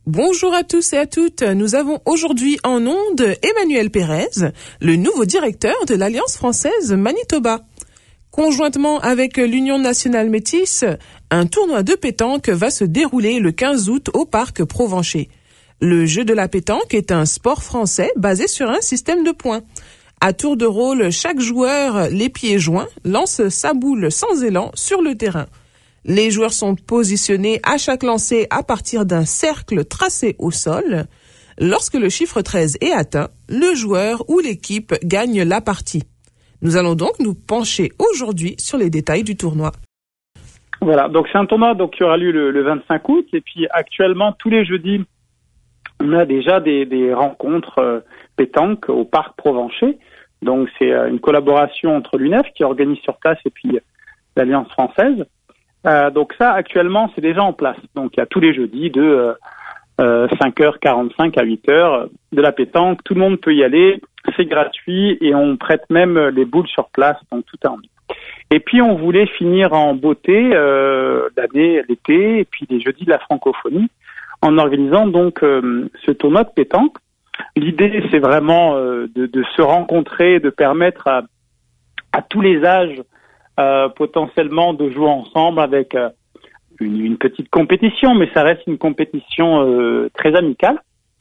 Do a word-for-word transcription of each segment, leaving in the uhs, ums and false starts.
Bonjour à tous et à toutes. Nous avons aujourd'hui en onde Emmanuel Pérez, le nouveau directeur de l'Alliance française Manitoba. Conjointement avec l'Union nationale métisse, un tournoi de pétanque va se dérouler le quinze août au parc Provencher. Le jeu de la pétanque est un sport français basé sur un système de points. À tour de rôle, chaque joueur, les pieds joints, lance sa boule sans élan sur le terrain. Les joueurs sont positionnés à chaque lancer à partir d'un cercle tracé au sol. Lorsque le chiffre treize est atteint, le joueur ou l'équipe gagne la partie. Nous allons donc nous pencher aujourd'hui sur les détails du tournoi. Voilà, donc c'est un tournoi donc, qui aura lieu le, le vingt-cinq août. Et puis actuellement, tous les jeudis, on a déjà des, des rencontres euh, pétanque au parc Provencher. Donc c'est euh, une collaboration entre l'U N E F qui organise sur place et puis euh, l'Alliance française. Euh, donc ça, actuellement, c'est déjà en place. Donc il y a tous les jeudis de euh, euh, cinq heures quarante-cinq à huit heures de la pétanque. Tout le monde peut y aller, c'est gratuit et on prête même les boules sur place, donc tout est en ligne. Et puis on voulait finir en beauté euh, l'année, l'été, et puis les jeudis de la francophonie, en organisant donc euh, ce tournoi de pétanque. L'idée, c'est vraiment euh, de, de se rencontrer, de permettre à, à tous les âges Euh, potentiellement de jouer ensemble avec euh, une, une petite compétition, mais ça reste une compétition euh, très amicale.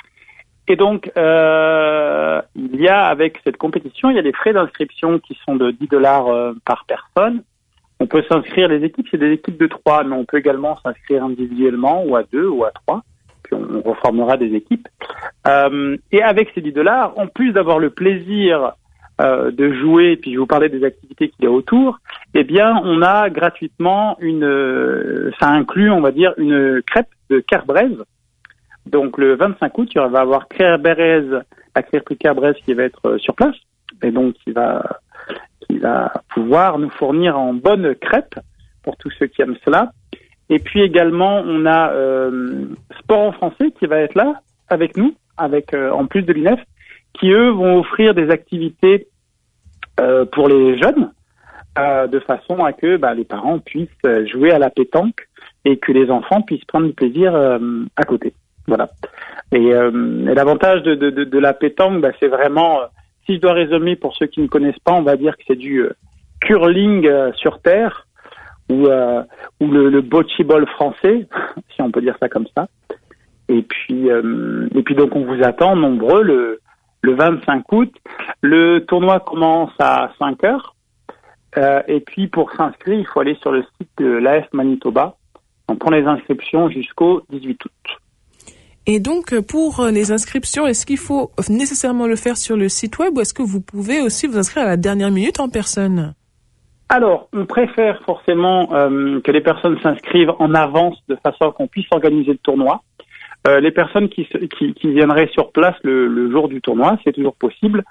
Et donc, euh, il y a avec cette compétition, il y a des frais d'inscription qui sont de dix dollars euh, par personne. On peut s'inscrire, les équipes, c'est des équipes de trois, mais on peut également s'inscrire individuellement ou à deux ou à trois. Puis on, on reformera des équipes. Euh, et avec ces dix dollars, en plus d'avoir le plaisir Euh, de jouer, puis je vous parlais des activités qu'il y a autour, eh bien, on a gratuitement une, euh, ça inclut, on va dire, une crêpe de Kerbrez. Donc, le vingt-cinq août, il va y avoir Kerbrez, la crêperie Kerbrez qui va être euh, sur place, et donc qui va, qui va pouvoir nous fournir en bonne crêpe pour tous ceux qui aiment cela. Et puis également, on a euh, Sport en français qui va être là avec nous, avec euh, en plus de l'U N E F, qui, eux, vont offrir des activités euh, pour les jeunes, euh, de façon à que bah, les parents puissent jouer à la pétanque et que les enfants puissent prendre du plaisir euh, à côté. Voilà. Et, euh, et l'avantage de, de, de, de la pétanque, bah, c'est vraiment, euh, si je dois résumer pour ceux qui ne connaissent pas, on va dire que c'est du euh, curling euh, sur terre, ou, euh, ou le, le bocce ball français, si on peut dire ça comme ça. Et puis, euh, et puis donc on vous attend nombreux le Le vingt-cinq août, le tournoi commence à cinq heures. Euh, et puis, pour s'inscrire, il faut aller sur le site de l'A F Manitoba. On prend les inscriptions jusqu'au dix-huit août. Et donc, pour les inscriptions, est-ce qu'il faut nécessairement le faire sur le site web ou est-ce que vous pouvez aussi vous inscrire à la dernière minute en personne? Alors, on préfère forcément euh, que les personnes s'inscrivent en avance de façon qu'on puisse organiser le tournoi. Euh, les personnes qui, qui, qui viendraient sur place le, le jour du tournoi, c'est toujours possible,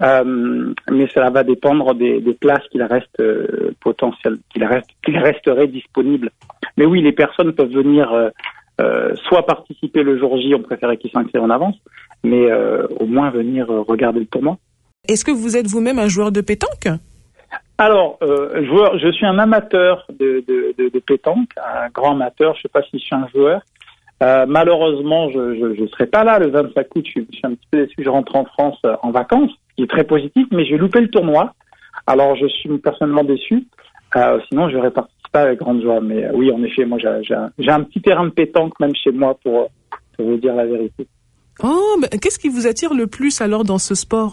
euh, mais cela va dépendre des, des places qu'il reste euh, potentielles, qu'il reste, qu'il resteraient disponibles. Mais oui, les personnes peuvent venir euh, euh, soit participer le jour J, on préférait qu'ils s'inscrivent en avance, mais euh, au moins venir euh, regarder le tournoi. Est-ce que vous êtes vous-même un joueur de pétanque? Alors, euh, joueur, je suis un amateur de, de, de, de pétanque, un grand amateur. Je ne sais pas si je suis un joueur. Euh, malheureusement, je je, je serai pas là le vingt-cinq août. Je suis, je suis un petit peu déçu. Je rentre en France euh, en vacances, ce qui est très positif, mais j'ai loupé le tournoi. Alors, je suis personnellement déçu. Euh, sinon, j'aurais participé avec grande joie. Mais euh, oui, en effet, moi, j'ai, j'ai, un, j'ai un petit terrain de pétanque même chez moi pour, pour vous dire la vérité. Oh, mais qu'est-ce qui vous attire le plus alors dans ce sport?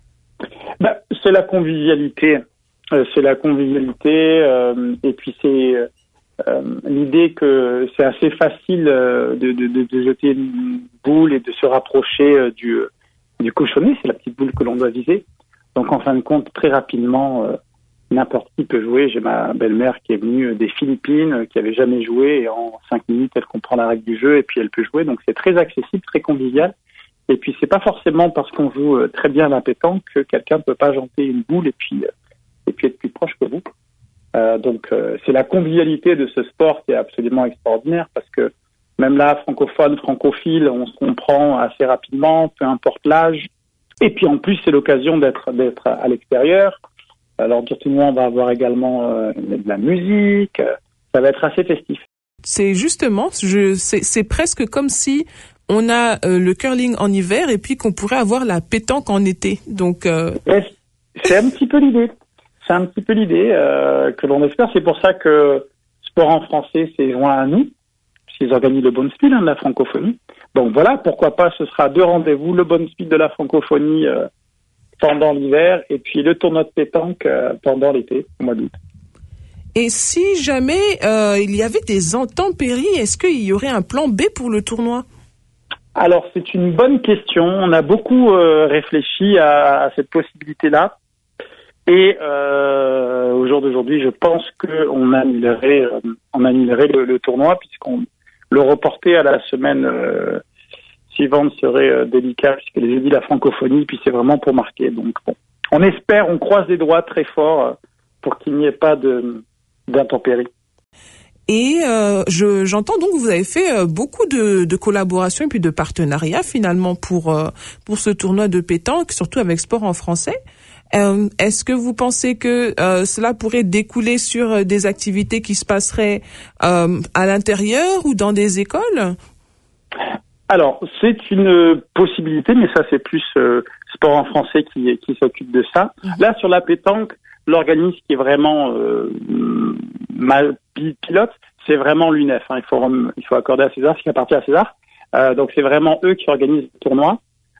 Ben, c'est la convivialité. Euh, c'est la convivialité euh, et puis c'est euh, l'idée que c'est assez facile euh, de, de, de jeter une boule et de se rapprocher euh, du, du cochonnet. C'est la petite boule que l'on doit viser. Donc en fin de compte, très rapidement, euh, n'importe qui peut jouer. J'ai ma belle-mère qui est venue des Philippines, euh, qui avait jamais joué, et en cinq minutes, elle comprend la règle du jeu et puis elle peut jouer. Donc c'est très accessible, très convivial. Et puis c'est pas forcément parce qu'on joue euh, très bien à la pétanque que quelqu'un peut pas janter une boule et puis euh, et puis être plus proche que vous. Euh, donc euh, c'est la convivialité de ce sport qui est absolument extraordinaire, parce que même là, francophone, francophile, on se comprend assez rapidement, peu importe l'âge. Et puis en plus, c'est l'occasion d'être d'être à l'extérieur. Alors du tournoi, on va avoir également euh, de la musique. Ça va être assez festif. C'est justement, je, c'est, c'est presque comme si on a euh, le curling en hiver et puis qu'on pourrait avoir la pétanque en été. Donc, euh... ouais, c'est un petit peu l'idée. C'est un petit peu l'idée euh, que l'on espère. C'est pour ça que Sport en français s'est joint à nous, puisqu'ils organisent le Bonspiel hein, de la francophonie. Donc voilà, pourquoi pas, ce sera deux rendez-vous, le Bonspiel de la francophonie euh, pendant l'hiver et puis le tournoi de pétanque euh, pendant l'été, au mois d'août. Et si jamais euh, il y avait des intempéries, est-ce qu'il y aurait un plan B pour le tournoi ? Alors, c'est une bonne question. On a beaucoup euh, réfléchi à, à cette possibilité-là. Et euh, au jour d'aujourd'hui, je pense qu'on annulerait, euh, on annulerait le, le tournoi puisqu'on le reporter à la semaine euh, suivante serait euh, délicat puisque les jeudis la francophonie, puis c'est vraiment pour marquer. Donc bon, on espère, on croise les doigts très fort euh, pour qu'il n'y ait pas de d'intempéries. Et euh, je, j'entends donc que vous avez fait euh, beaucoup de, de collaborations et puis de partenariats finalement pour euh, pour ce tournoi de pétanque, surtout avec Sport en français. Euh, est-ce que vous pensez que euh, cela pourrait découler sur des activités qui se passeraient euh, à l'intérieur ou dans des écoles ? Alors, c'est une possibilité, mais ça, c'est plus euh, Sport en français qui, qui s'occupe de ça. Mmh. Là, sur la pétanque, l'organisme qui est vraiment euh, mal pilote, c'est vraiment l'U N E F. Hein. Il faut il faut accorder à César ce qui appartient à César. Euh, donc, c'est vraiment eux qui organisent le tournoi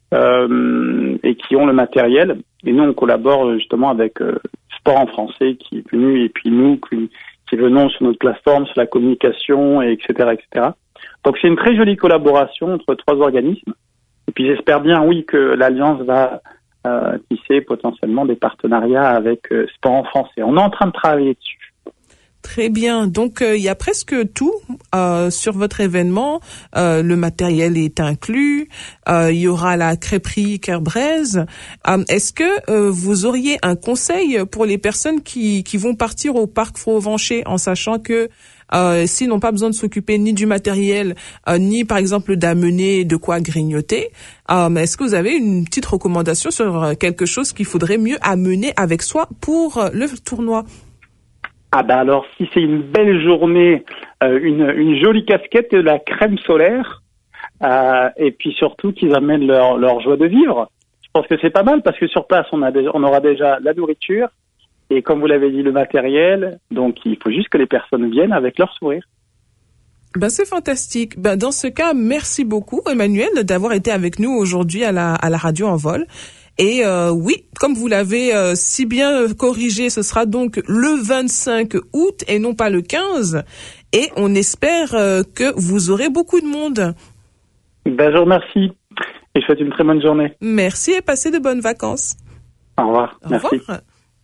euh, et qui ont le matériel. Et nous, on collabore justement avec euh, Sport en français qui est venu, et puis nous qui, qui venons sur notre plateforme, sur la communication, et etc., et cetera. Donc, c'est une très jolie collaboration entre trois organismes. Et puis, j'espère bien, oui, que l'Alliance va euh, tisser potentiellement des partenariats avec euh, Sport en français. On est en train de travailler dessus. Très bien. Donc, il euh, y a presque tout euh, sur votre événement. Euh, le matériel est inclus. Il euh, y aura la crêperie Kerbraize. Euh, est-ce que euh, vous auriez un conseil pour les personnes qui, qui vont partir au parc Frovencher en sachant que euh, s'ils n'ont pas besoin de s'occuper ni du matériel, euh, ni par exemple d'amener de quoi grignoter, euh, est-ce que vous avez une petite recommandation sur quelque chose qu'il faudrait mieux amener avec soi pour euh, le tournoi ? Ah bah alors, si c'est une belle journée, euh, une, une jolie casquette, de la crème solaire, euh, et puis surtout qu'ils amènent leur, leur joie de vivre. Je pense que c'est pas mal parce que sur place, on, a déjà, on aura déjà la nourriture et comme vous l'avez dit, le matériel. Donc, il faut juste que les personnes viennent avec leur sourire. Ben, c'est fantastique. Ben, dans ce cas, merci beaucoup, Emmanuel, d'avoir été avec nous aujourd'hui à la, à la radio en vol. Et euh, oui, comme vous l'avez euh, si bien corrigé, ce sera donc le vingt-cinq août et non pas le quinze. Et on espère euh, que vous aurez beaucoup de monde. Ben, je vous remercie et je souhaite une très bonne journée. Merci et passez de bonnes vacances. Au revoir. Au Merci. revoir.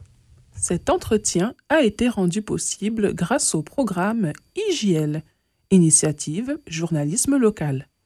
Cet entretien a été rendu possible grâce au programme I J L, Initiative Journalisme Local.